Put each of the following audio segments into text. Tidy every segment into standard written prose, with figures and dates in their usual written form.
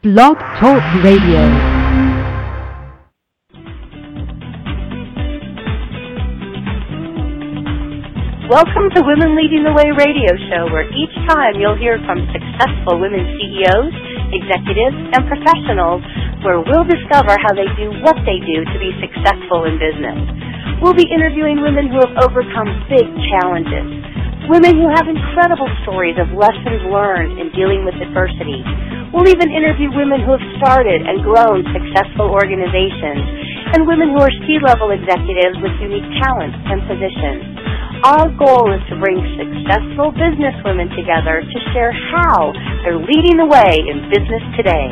Blog Talk Radio. Welcome to Women Leading the Way radio show, where each time you'll hear from successful women CEOs, executives, and professionals, where we'll discover how they do what they do to be successful in business. We'll be interviewing women who have overcome big challenges, women who have incredible stories of lessons learned in dealing with adversity. We'll even interview women who have started and grown successful organizations, and women who are C-level executives with unique talents and positions. Our goal is to bring successful businesswomen together to share how they're leading the way in business today.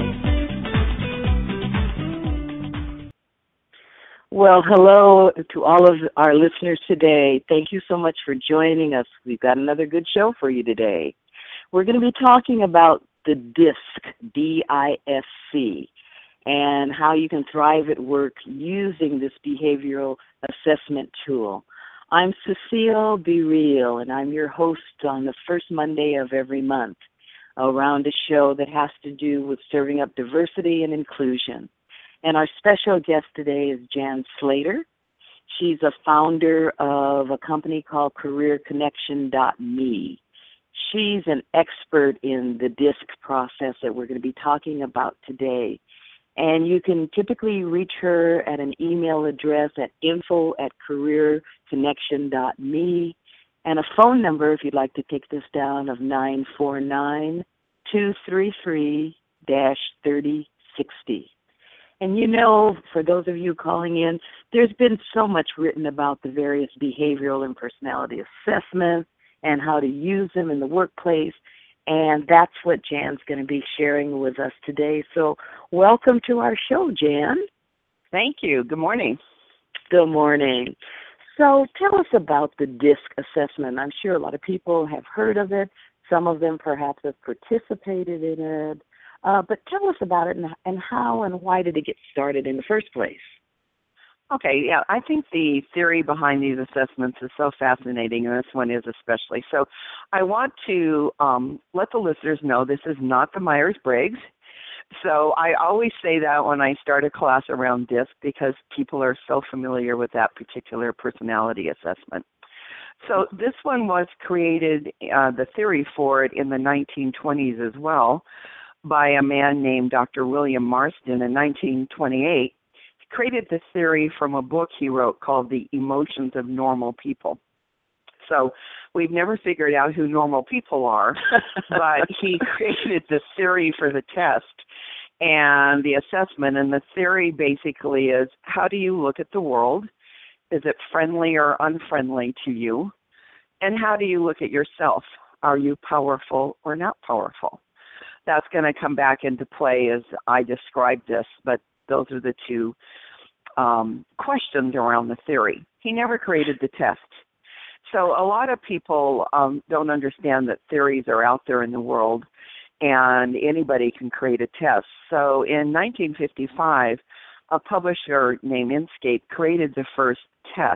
Well, hello to all of our listeners today. Thank you so much for joining us. We've got another good show for you today. We're going to be talking about the DISC, D-I-S-C, and how you can thrive at work using this behavioral assessment tool. I'm Cecile Be Real, and I'm your host on the first Monday of every month around a show that has to do with serving up diversity and inclusion. And our special guest today is Jan Slater. She's a founder of a company called CareerConnection.me. She's an expert in the DISC process that we're going to be talking about today. And you can typically reach her at an email address at info@careerconnection.me and a phone number, if you'd like to take this down, of 949-233-3060. And you know, for those of you calling in, there's been so much written about the various behavioral and personality assessments and how to use them in the workplace. And that's what Jan's going to be sharing with us today. So welcome to our show, Jan. Thank you. Good morning. Good morning. So tell us about the DISC assessment. I'm sure a lot of people have heard of it. Some of them perhaps have participated in it. But tell us about it and how and why did it get started in the first place? Okay, yeah, I think the theory behind these assessments is so fascinating, and this one is especially. So I want to let the listeners know this is not the Myers-Briggs. So I always say that when I start a class around DISC because people are so familiar with that particular personality assessment. So this one was created, the theory for it, in the 1920s as well by a man named Dr. William Marston in 1928. Created this theory from a book he wrote called The Emotions of Normal People. So we've never figured out who normal people are, but he created this theory for the test and the assessment. And the theory basically is, how do you look at the world? Is it friendly or unfriendly to you? And how do you look at yourself? Are you powerful or not powerful? That's going to come back into play as I describe this, but those are the two questions around the theory. He never created the test. So a lot of people don't understand that theories are out there in the world and anybody can create a test. So in 1955, a publisher named Inkscape created the first test.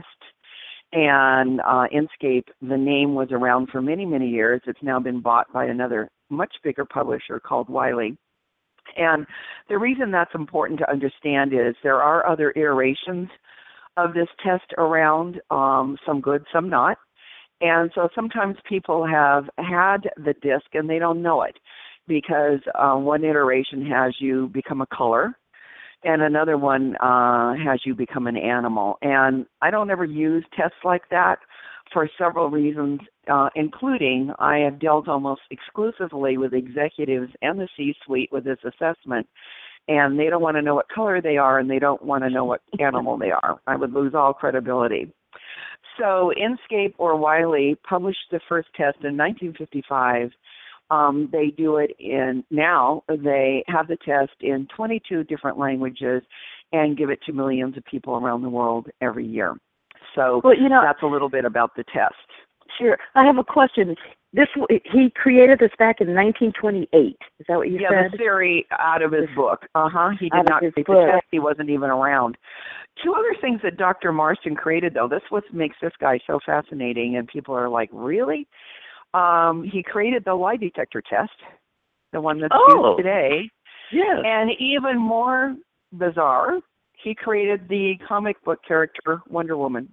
And Inkscape, the name was around for many, many years. It's now been bought by another much bigger publisher called Wiley. And the reason that's important to understand is there are other iterations of this test around, some good, some not. And so sometimes people have had the DISC and they don't know it because one iteration has you become a color and another one has you become an animal. And I don't ever use tests like that for several reasons, including I have dealt almost exclusively with executives and the C-suite with this assessment, and they don't want to know what color they are and they don't want to know what animal they are. I would lose all credibility. So Inkscape or Wiley published the first test in 1955. They do it they have the test in 22 different languages and give it to millions of people around the world every year. So that's a little bit about the test. Sure. I have a question. He created this back in 1928. Is that what you said? Yeah, the theory out of his book. He did not create the test. He wasn't even around. Two other things that Dr. Marston created, though. This what makes this guy so fascinating, and people are like, really? He created the lie detector test, the one that's used today. Yes. And even more bizarre, he created the comic book character Wonder Woman.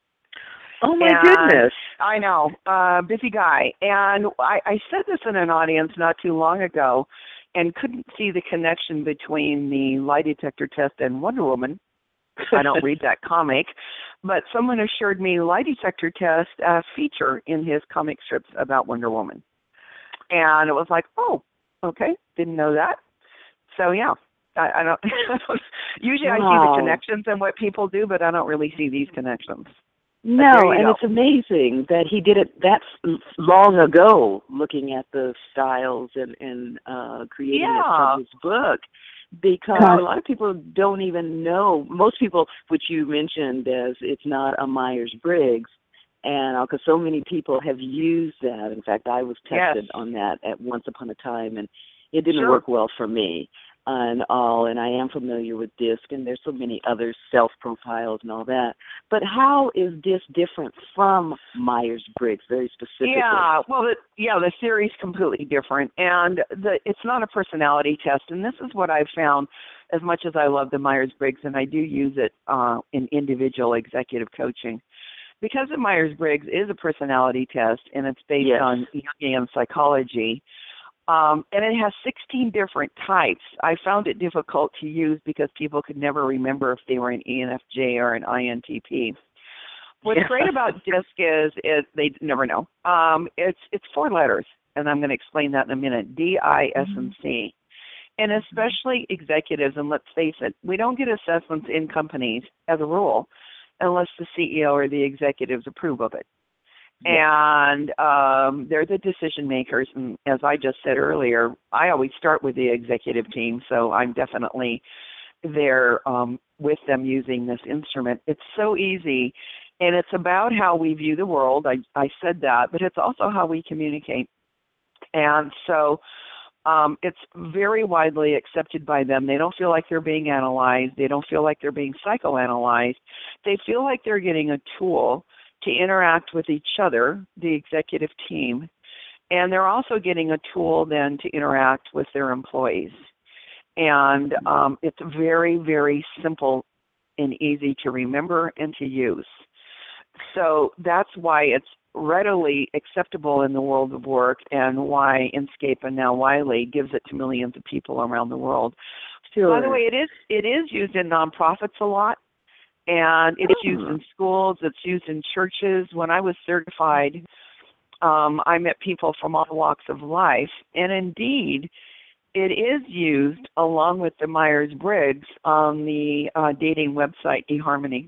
Oh, my goodness. I know, busy guy. And I said this in an audience not too long ago and couldn't see the connection between the lie detector test and Wonder Woman. I don't read that comic, but someone assured me lie detector test feature in his comic strips about Wonder Woman. And it was like, oh, okay, didn't know that. So, yeah. I don't. Usually I see the connections in what people do, but I don't really see these connections. No, and it's amazing that he did it that long ago, looking at the styles and creating it from his book, because a lot of people don't even know. Most people, which you mentioned as it's not a Myers-Briggs, and because so many people have used that. In fact, I was tested on that at once upon a time, and it didn't work well for me. And I am familiar with DISC, and there's so many other self-profiles and all that. But how is DISC different from Myers-Briggs, very specifically? Yeah, well, the theory's completely different, and it's not a personality test. And this is what I've found. As much as I love the Myers-Briggs, and I do use it in individual executive coaching, because the Myers-Briggs is a personality test, and it's based on Jungian psychology. And it has 16 different types. I found it difficult to use because people could never remember if they were an ENFJ or an INTP. What's great about DISC is they never know. It's 4 letters, and I'm going to explain that in a minute, D, I, S, and C. And especially executives, and let's face it, we don't get assessments in companies as a rule unless the CEO or the executives approve of it. And they're the decision makers. And as I just said earlier, I always start with the executive team, so I'm definitely there with them using this instrument. It's so easy, and it's about how we view the world. I said that, but it's also how we communicate. And so it's very widely accepted by them. They don't feel like they're being analyzed. They don't feel like they're being psychoanalyzed. They feel like they're getting a tool to interact with each other, the executive team, and they're also getting a tool then to interact with their employees. And it's very, very simple and easy to remember and to use. So that's why it's readily acceptable in the world of work, and why Inscape and now Wiley gives it to millions of people around the world. By the way, it is used in nonprofits a lot. And it's used in schools, it's used in churches. When I was certified, I met people from all walks of life. And indeed, it is used along with the Myers-Briggs on the dating website eHarmony.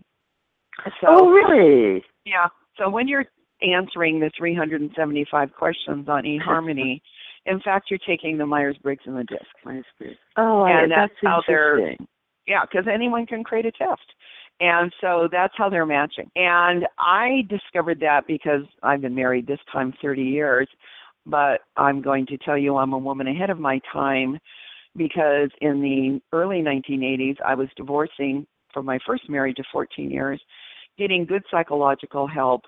So, really? Yeah. So when you're answering the 375 questions on eHarmony, in fact, you're taking the Myers-Briggs and the DISC. Myers-Briggs. And that's how interesting. because anyone can create a test. And so that's how they're matching. And I discovered that because I've been married this time 30 years, but I'm going to tell you I'm a woman ahead of my time, because in the early 1980s, I was divorcing from my first marriage of 14 years, getting good psychological help.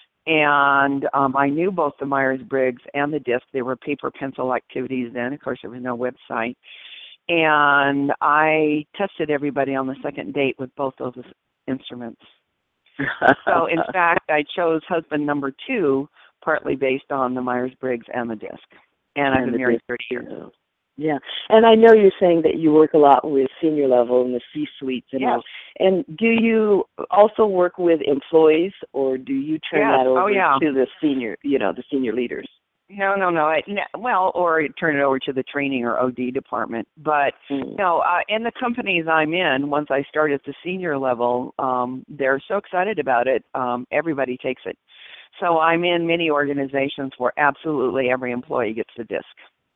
And I knew both the Myers-Briggs and the DISC. They were paper pencil activities then. Of course, there was no website. And I tested everybody on the second date with both those instruments. So, in fact, I chose husband number 2, partly based on the Myers-Briggs and the DISC. And I've been married 30 years. Yeah. And I know you're saying that you work a lot with senior level and the C-suites and all. And do you also work with employees, or do you turn that over to the senior, the senior leaders? No. Or turn it over to the training or OD department. But no, in the companies I'm in, once I start at the senior level, they're so excited about it. Everybody takes it. So I'm in many organizations where absolutely every employee gets the DISC.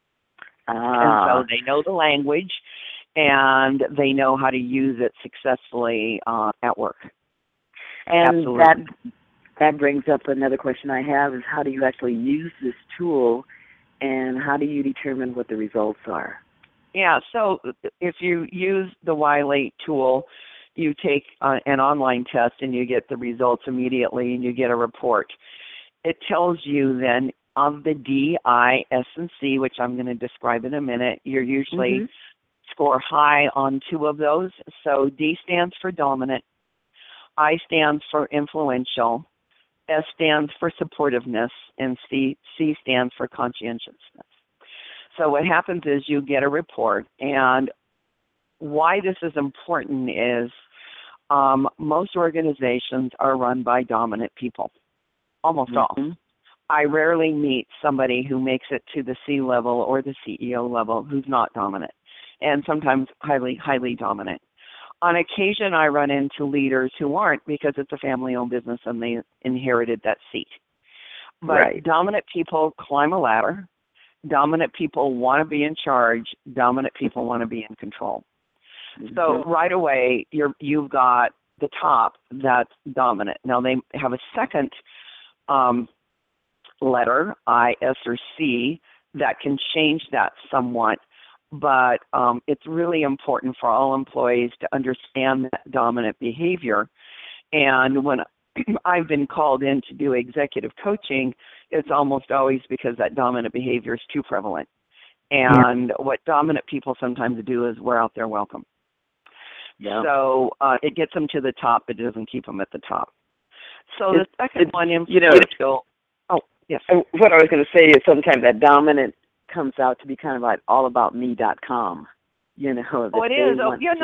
And so they know the language, and they know how to use it successfully at work. And absolutely. That brings up another question I have, is how do you actually use this tool, and how do you determine what the results are? Yeah, so if you use the Wiley tool, you take an online test and you get the results immediately, and you get a report. It tells you then of the D, I, S, and C, which I'm going to describe in a minute, you're usually score high on 2 of those. So D stands for dominant, I stands for influential, S stands for supportiveness, and C stands for conscientiousness. So what happens is you get a report, and why this is important is most organizations are run by dominant people, almost all. I rarely meet somebody who makes it to the C level or the CEO level who's not dominant, and sometimes highly, highly dominant. On occasion, I run into leaders who aren't because it's a family-owned business and they inherited that seat. But dominant people climb a ladder. Dominant people want to be in charge. Dominant people want to be in control. So right away, you've got the top that's dominant. Now they have a second letter, I, S, or C, that can change that somewhat. But it's really important for all employees to understand that dominant behavior. And when I've been called in to do executive coaching, it's almost always because that dominant behavior is too prevalent. And what dominant people sometimes do is wear out their welcome. So it gets them to the top, but it doesn't keep them at the top. So the second one, influential. Oh, yes. What I was going to say is sometimes that dominant comes out to be kind of like allaboutme.com. Oh, it is.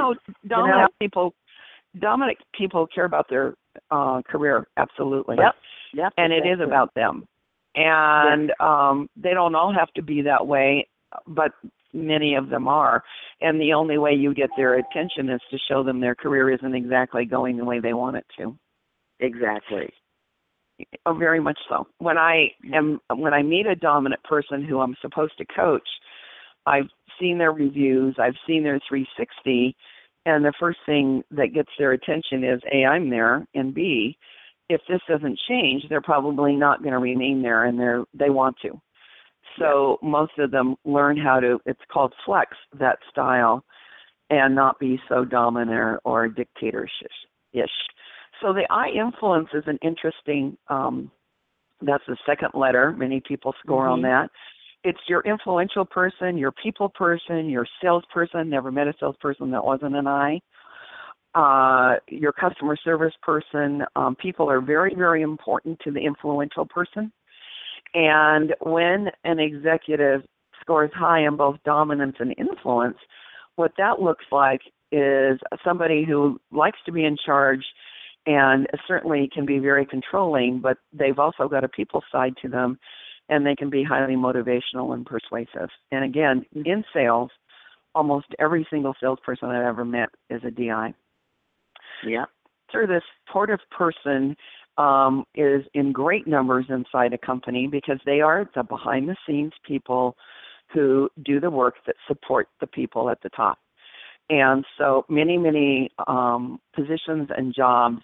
Dominant people care about their career, absolutely. Yep. And it is about them. And they don't all have to be that way, but many of them are. And the only way you get their attention is to show them their career isn't exactly going the way they want it to. Exactly. Oh, very much so. When I meet a dominant person who I'm supposed to coach, I've seen their reviews, I've seen their 360, and the first thing that gets their attention is A, I'm there, and B, if this doesn't change, they're probably not going to remain there, and they want to. So most of them learn how to, it's called flex that style, and not be so dominant or dictatorish-ish. So the I influence is an interesting, that's the second letter. Many people score on that. It's your influential person, your people person, your salesperson. Never met a salesperson that wasn't an I. Your customer service person. People are very, very important to the influential person. And when an executive scores high in both dominance and influence, what that looks like is somebody who likes to be in charge and certainly can be very controlling, but they've also got a people side to them, and they can be highly motivational and persuasive. And again, in sales, almost every single salesperson I've ever met is a DI. Yeah. So this supportive person is in great numbers inside a company because they are the behind-the-scenes people who do the work that support the people at the top. And so many positions and jobs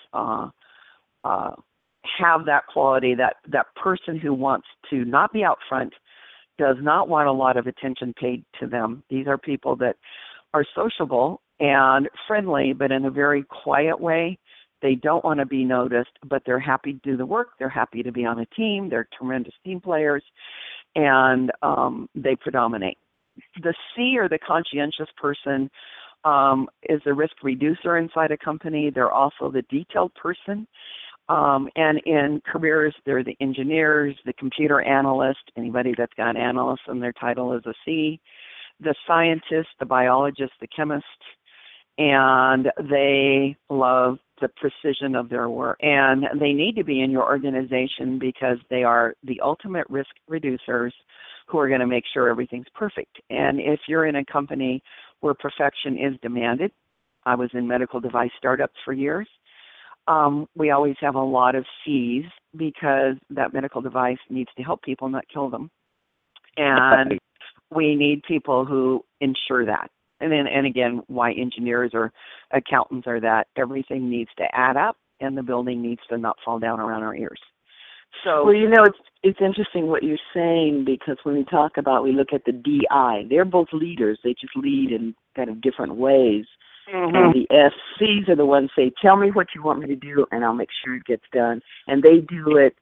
have that quality, that person who wants to not be out front, does not want a lot of attention paid to them. These are people that are sociable and friendly, but in a very quiet way. They don't want to be noticed, but they're happy to do the work. They're happy to be on a team. They're tremendous team players, and they predominate. The C, or the conscientious person, is the risk reducer inside a company. They're also the detailed person. And in careers, they're the engineers, the computer analyst, anybody that's got analyst in their title is a C, the scientist, the biologist, the chemist, and they love the precision of their work. And they need to be in your organization because they are the ultimate risk reducers who are going to make sure everything's perfect. And if you're in a company where perfection is demanded, I was in medical device startups for years, we always have a lot of C's because that medical device needs to help people, not kill them. And we need people who ensure that. And again, why engineers or accountants are that. Everything needs to add up, and the building needs to not fall down around our ears. So, well, it's interesting what you're saying, because when we look at the DI, they're both leaders. They just lead in kind of different ways. And the SCs are the ones say, tell me what you want me to do, and I'll make sure it gets done. And they do it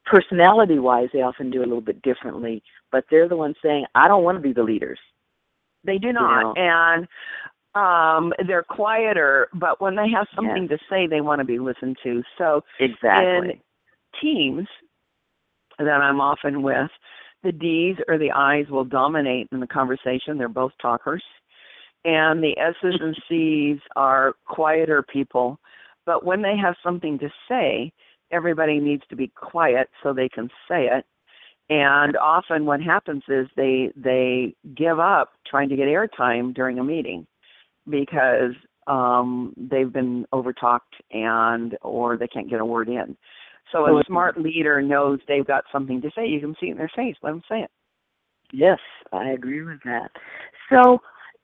personality-wise. They often do it a little bit differently, but they're the ones saying, I don't want to be the leaders. They do not. And they're quieter, but when they have something to say, they want to be listened to. So exactly. in teams that I'm often with, the D's or the I's will dominate in the conversation. They're both talkers. And the S's and C's are quieter people. But when they have something to say, everybody needs to be quiet so they can say it. And often what happens is they give up trying to get airtime during a meeting because they've been overtalked or they can't get a word in. So a smart leader knows they've got something to say. You can see it in their face. Let them say it. Yes, I agree with that. So,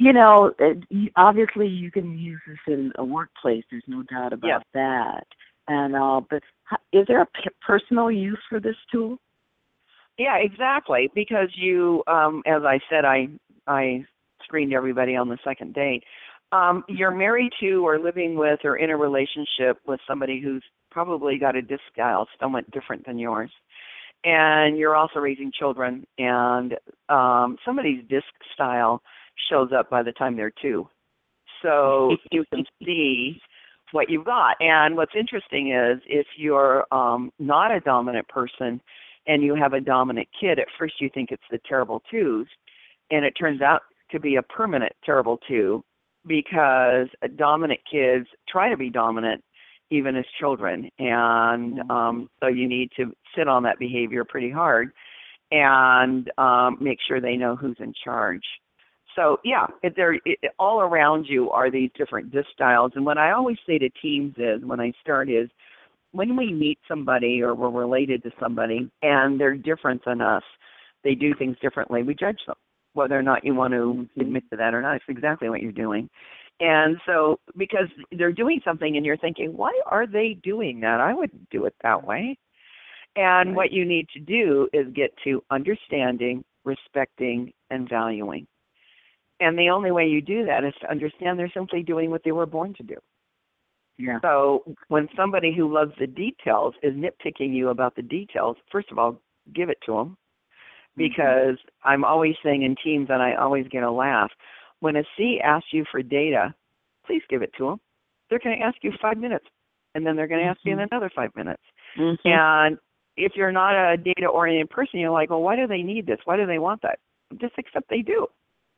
obviously you can use this in a workplace. There's no doubt about that. And but is there a personal use for this tool? Yeah, exactly. Because you, as I said, I screened everybody on the second date. You're married to or living with or in a relationship with somebody who's probably got a disc style somewhat different than yours. And you're also raising children, and somebody's disc style shows up by the time they're 2. So you can see what you've got. And what's interesting is if you're not a dominant person and you have a dominant kid, at first you think it's the terrible 2s, and it turns out to be a permanent terrible 2 because dominant kids try to be dominant even as children. And so you need to sit on that behavior pretty hard and make sure they know who's in charge. So, yeah, all around you are these different disc styles. And what I always say to teams when I start is, when we meet somebody or we're related to somebody and they're different than us, they do things differently, we judge them. Whether or not you want to admit to that or not, it's exactly what you're doing. And so, because they're doing something and you're thinking, why are they doing that? I wouldn't do it that way. And what you need to do is get to understanding, respecting, and valuing. And the only way you do that is to understand they're simply doing what they were born to do. Yeah. So when somebody who loves the details is nitpicking you about the details, first of all, give it to them. Because I'm always saying in teams, and I always get a laugh, when a C asks you for data, please give it to them. They're going to ask you 5 minutes, and then they're going to ask you in another 5 minutes. And if you're not a data-oriented person, you're like, well, why do they need this? Why do they want that? Just accept they do.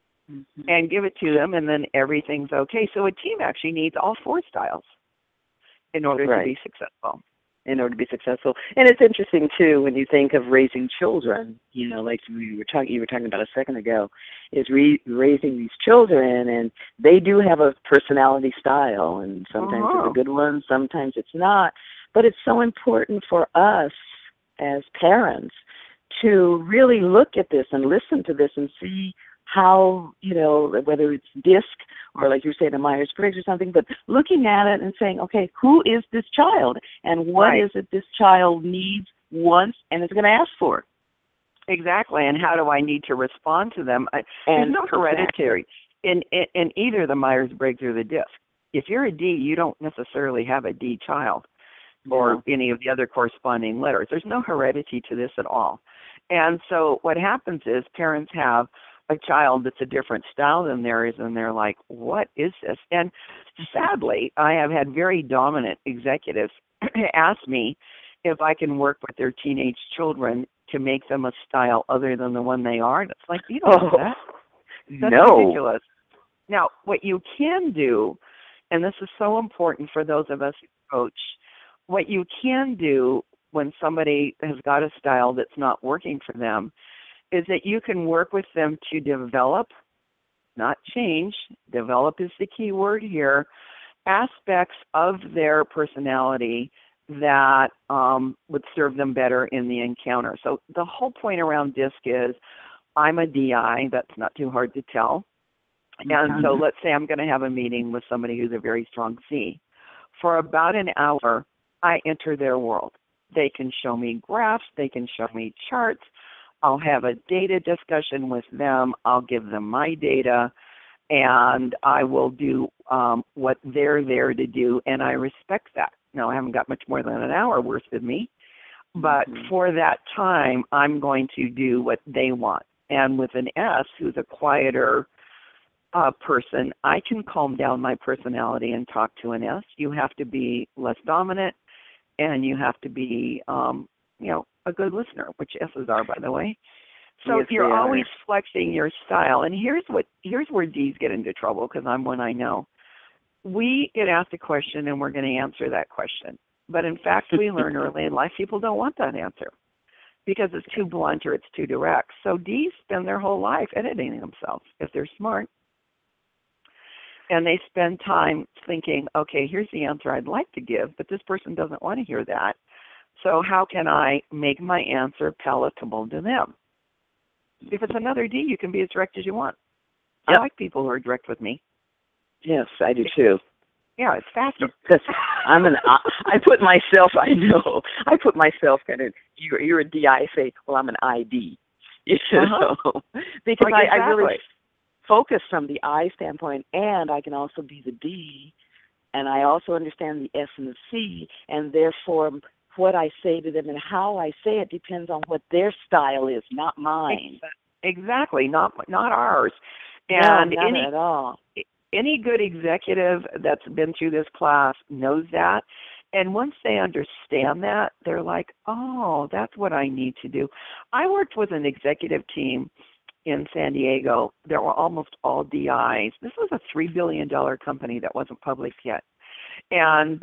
And give it to them, and then everything's okay. So a team actually needs all 4 styles in order to be successful. In order to be successful. And it's interesting, too, when you think of raising children, like you were talking about a second ago, is raising these children, and they do have a personality style, and sometimes it's a good one, sometimes it's not. But it's so important for us as parents to really look at this and listen to this and see how, whether it's DISC or like you say, the Myers-Briggs or something, but looking at it and saying, okay, who is this child and what is it this child needs, wants, and is going to ask for? Exactly, and how do I need to respond to them? There's no hereditary in either the Myers-Briggs or the DISC. If you're a D, you don't necessarily have a D child or any of the other corresponding letters. There's no heredity to this at all. And so what happens is parents have a child that's a different style than theirs, and they're like, what is this? And sadly, I have had very dominant executives ask me if I can work with their teenage children to make them a style other than the one they are. And it's like, you don't do that. That's ridiculous. Now, what you can do, and this is so important for those of us who coach, what you can do when somebody has got a style that's not working for them is that you can work with them to develop, not change, develop is the key word here, aspects of their personality that would serve them better in the encounter. So the whole point around DISC is I'm a DI, that's not too hard to tell. And so let's say I'm going to have a meeting with somebody who's a very strong C. For about an hour, I enter their world. They can show me graphs, they can show me charts, I'll have a data discussion with them. I'll give them my data, and I will do what they're there to do, and I respect that. Now, I haven't got much more than an hour worth with me, but for that time, I'm going to do what they want. And with an S, who's a quieter person, I can calm down my personality and talk to an S. You have to be less dominant, and you have to be, a good listener, which S's are, by the way. So Yes, you're they are. always flexing your style. And here's where D's get into trouble, because I'm one I know. We get asked a question, and we're going to answer that question. But in fact, we learn early in life people don't want that answer because it's too blunt or it's too direct. So D's spend their whole life editing themselves if they're smart. And they spend time thinking, okay, here's the answer I'd like to give, but this person doesn't want to hear that. So how can I make my answer palatable to them? If it's another D, you can be as direct as you want. Yep. I like people who are direct with me. Yes, I do too. Yeah, it's faster. Because I put myself kind of, you're a D, I say, well, I'm an ID. Because Like, I really focus from the I standpoint, and I can also be the D, and I also understand the S and the C, and therefore what I say to them and how I say it depends on what their style is, not mine. Exactly, not ours. And no, not at all. Any good executive that's been through this class knows that. And once they understand that, they're like, oh, that's what I need to do. I worked with an executive team in San Diego. There were almost all DIs. This was a $3 billion company that wasn't public yet. And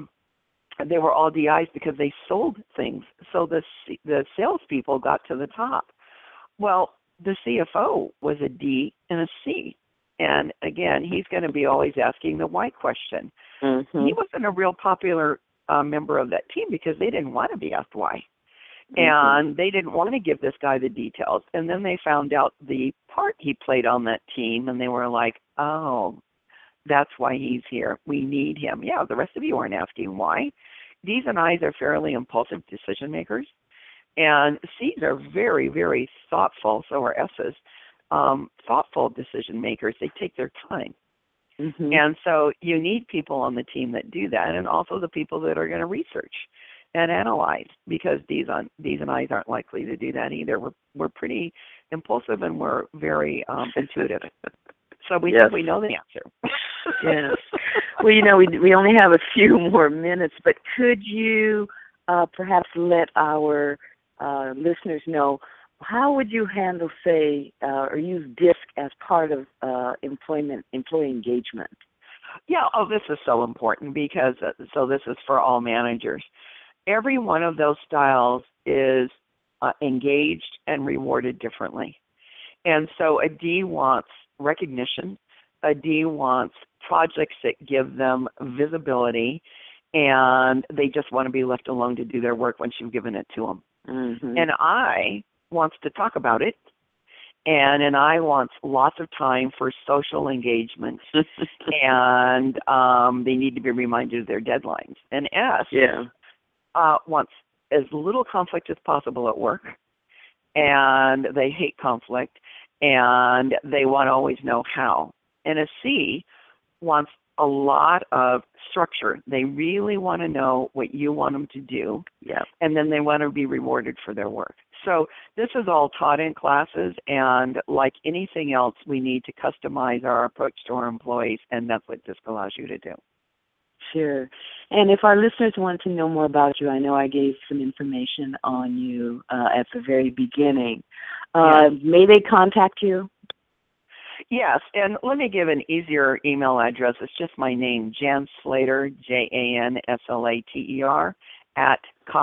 they were all DIs because they sold things. So the salespeople got to the top. Well, the CFO was a D and a C. And again, he's going to be always asking the why question. Mm-hmm. He wasn't a real popular member of that team because they didn't want to be asked why. Mm-hmm. And they didn't want to give this guy the details. And then they found out the part he played on that team, and they were like, oh, that's why he's here. We need him. Yeah, the rest of you aren't asking why. D's and I's are fairly impulsive decision makers. And C's are very, very thoughtful, so are S's. Thoughtful decision makers. They take their time. Mm-hmm. And so you need people on the team that do that, and also the people that are going to research and analyze, because D's and I's aren't likely to do that either. We're pretty impulsive, and we're very intuitive. So we think we know the answer. Yes. Well, we only have a few more minutes, but could you perhaps let our listeners know, how would you handle, say, or use DISC as part of employee engagement? Yeah, this is so important because, so this is for all managers. Every one of those styles is engaged and rewarded differently. And so a D wants recognition. A D wants projects that give them visibility, and they just want to be left alone to do their work once you've given it to them. Mm-hmm. And I wants to talk about it, and an I wants lots of time for social engagement, and they need to be reminded of their deadlines. And S wants as little conflict as possible at work, and they hate conflict, and they want to always know how. And a C wants a lot of structure. They really want to know what you want them to do, and then they want to be rewarded for their work. So this is all taught in classes, and like anything else, we need to customize our approach to our employees, and that's what DISC allows you to do. Sure. And if our listeners want to know more about you, I know I gave some information on you at the very beginning. May they contact you? Yes, and let me give an easier email address. It's just my name, Jan Slater, JANSLATER, at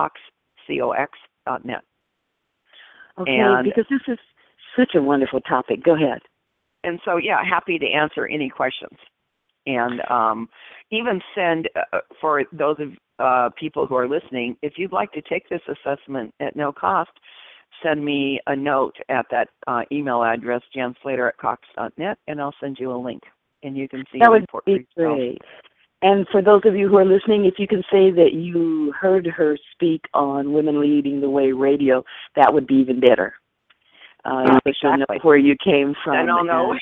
cox.net. Okay, because this is such a wonderful topic. Go ahead. And so, happy to answer any questions. And even send, for those of people who are listening, if you'd like to take this assessment at no cost, send me a note at that email address, janslater@cox.net, and I'll send you a link, and you can see that the would report be great. And for those of you who are listening, if you can say that you heard her speak on Women Leading the Way radio, that would be even better. Exactly. Know where you came from. I don't know.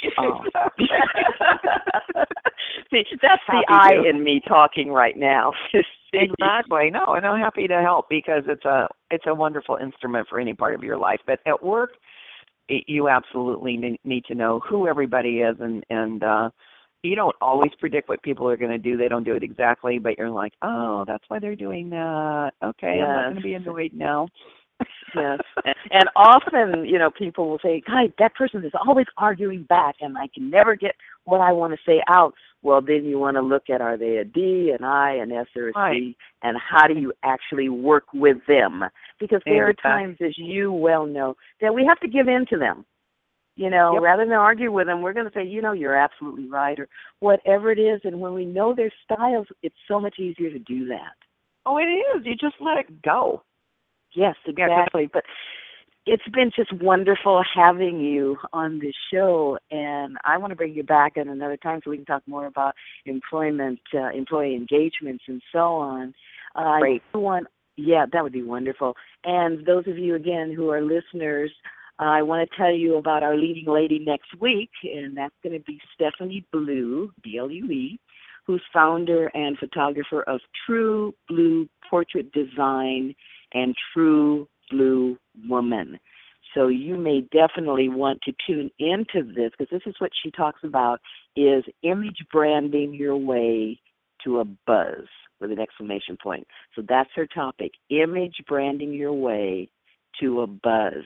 See, that's the I in me talking right now. Exactly. No, and I'm happy to help because it's a wonderful instrument for any part of your life. But at work, you absolutely need to know who everybody is, and you don't always predict what people are going to do. They don't do it exactly, but you're like, oh, that's why they're doing that. Okay, yes. I'm not going to be annoyed now. Yes. And often, people will say, God, that person is always arguing back, and I can never get what I want to say out. Well, then you want to look at, are they a D, an I, an S, or a C, and how do you actually work with them? Because there are times, as you well know, that we have to give in to them. Rather than argue with them, we're going to say, you're absolutely right, or whatever it is. And when we know their styles, it's so much easier to do that. Oh, it is. You just let it go. Yes, exactly. But it's been just wonderful having you on this show, and I want to bring you back at another time so we can talk more about employment, employee engagements, and so on. Great. Yeah, that would be wonderful. And those of you, again, who are listeners, I want to tell you about our leading lady next week, and that's going to be Stephanie Blue, B-L-U-E, who's founder and photographer of True Blue Portrait Design and True Blue Woman. So you may definitely want to tune into this, because this is what she talks about, is image branding your way to a buzz, with an exclamation point. So that's her topic, image branding your way to a buzz.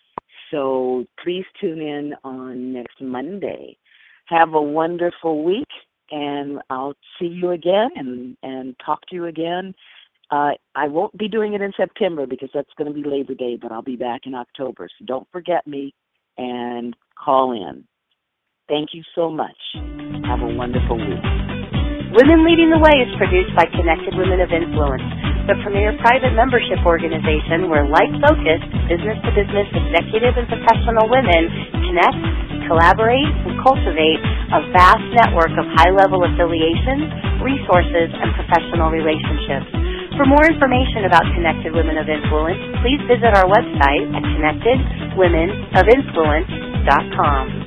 So please tune in on next Monday. Have a wonderful week, and I'll see you again and talk to you again. I won't be doing it in September because that's going to be Labor Day, but I'll be back in October. So don't forget me and call in. Thank you so much. Have a wonderful week. Women Leading the Way is produced by Connected Women of Influence, the premier private membership organization where like-focused, business-to-business executive and professional women connect, collaborate, and cultivate a vast network of high-level affiliations, resources, and professional relationships. For more information about Connected Women of Influence, please visit our website at connectedwomenofinfluence.com.